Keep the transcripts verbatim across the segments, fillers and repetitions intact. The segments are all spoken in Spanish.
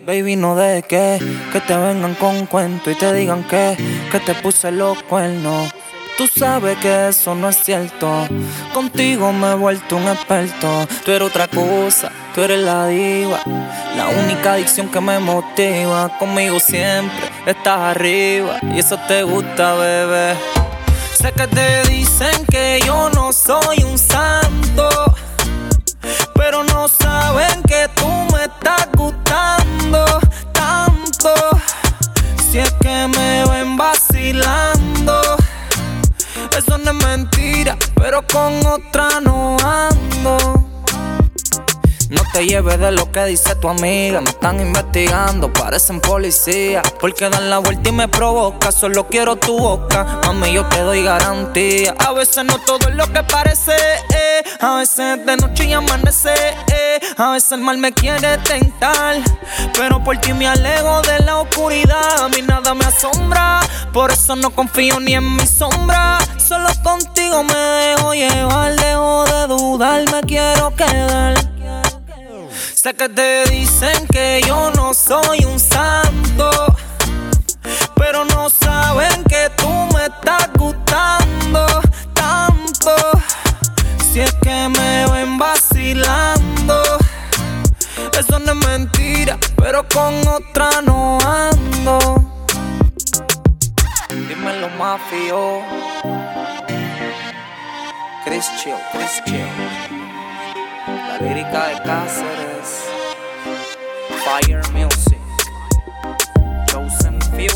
Baby, no dejes que, que te vengan con cuento y te digan que, que te puse los cuernos. Tú sabes que eso no es cierto. Contigo me he vuelto un experto. Tú eres otra cosa, tú eres la diva, la única adicción que me motiva. Conmigo siempre estás arriba y eso te gusta, bebé. Sé que te dicen que yo no soy un santo, pero no saben que tú me estás gustando tanto. Si es que me ven vacilando, eso no es mentira, pero con otra no ando. No te lleves de lo que dice tu amiga. Me están investigando, parecen policía, porque dan la vuelta y me provoca. Solo quiero tu boca, mami, yo te doy garantía. A veces no todo es lo que parece, eh. A veces de noche y amanece, eh. A veces el mal me quiere tentar, pero por ti me alejo de la oscuridad. A mí nada me asombra, por eso no confío ni en mi sombra. Solo contigo me dejo llevar, dejo de dudar, me quiero quedar. Sé que te dicen que yo no soy un santo, pero no saben que tú me estás gustando tanto. Si es que me ven vacilando, eso no es mentira, pero con otra no ando. Dímelo, mafio. Chris Chill, Chris Chill. La lírica de Cáceres, Fire Music, Chosen Few.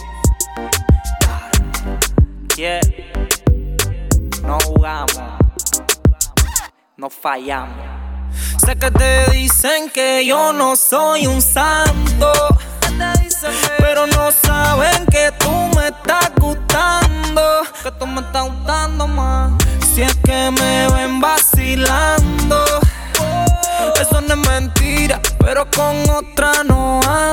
Yeah, no jugamos, no fallamos. Sé que te dicen que yo no soy un santo, pero no saben que tú me estás gustando, que tú me estás gustando más. Si es que me ven vacilando, eso no es mentira, pero con otra no hay.